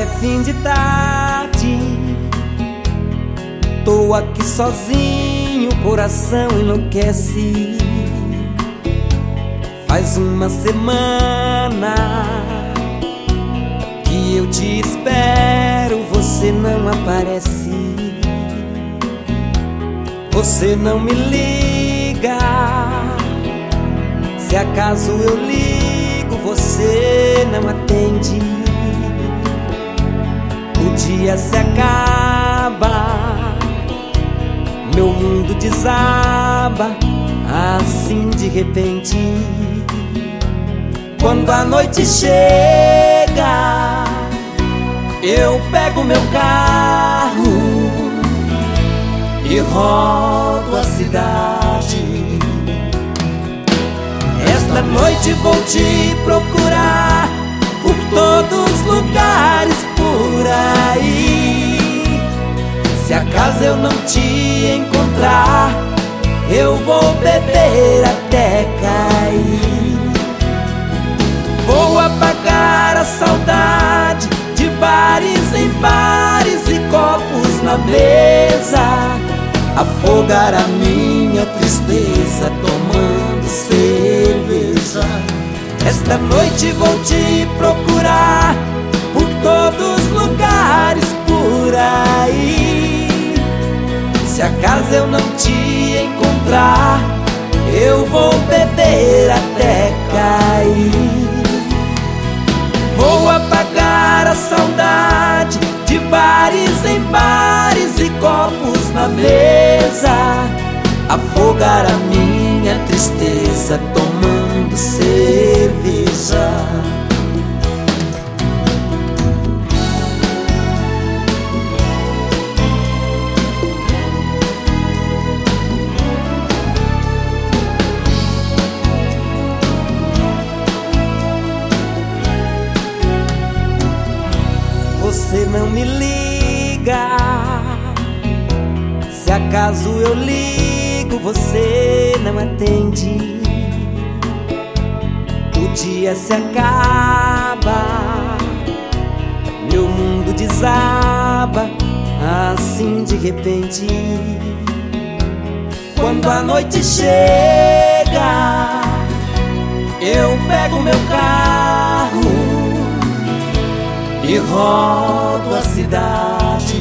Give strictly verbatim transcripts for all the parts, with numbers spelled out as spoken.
É fim de tarde, tô aqui sozinho, o coração enlouquece. Faz uma semana que eu te espero, você não aparece. Você não me liga, se acaso eu ligo, você não atende. O dia se acaba, meu mundo desaba, assim de repente. Quando a noite chega, eu pego meu carro e rodo a cidade. Esta noite vou te procurar por todos os lugares por aí. Se acaso eu não te encontrar, eu vou beber até cair. Vou apagar a saudade de bares em bares e copos na mesa, afogar a minha tristeza tomando cerveja. Esta noite vou te procurar por todos os lugares por aí. Se acaso eu não te encontrar, eu vou beber até cair. Vou apagar a saudade de bares em bares e copos na mesa, afogar a minha tristeza tomando cerveja. Você não me liga, se acaso eu ligo, você não atende. O dia se acaba, meu mundo desaba, assim de repente. Quando a noite chega, eu pego meu carro e rodo a cidade.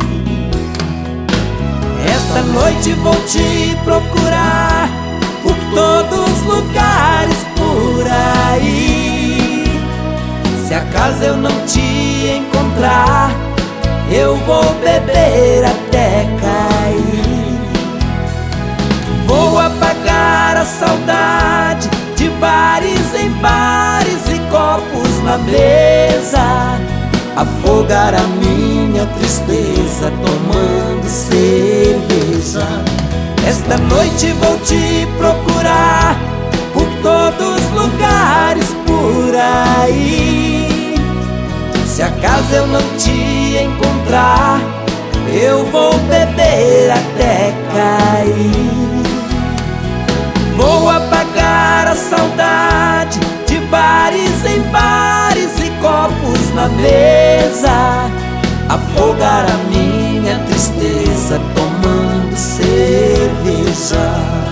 Esta noite vou te procurar por todos os lugares por aí. Se acaso eu não te encontrar, eu vou beber até cair. Vou apagar a saudade de bares em bares e copos na mesa, afogar a minha tristeza tomando cerveja. Esta noite vou te procurar por todos os lugares por aí. Se acaso eu não te encontrar, eu vou beber até cair. Vou apagar a saudade de bares em bares e copos na mesa, afogar a minha tristeza tomando cerveja.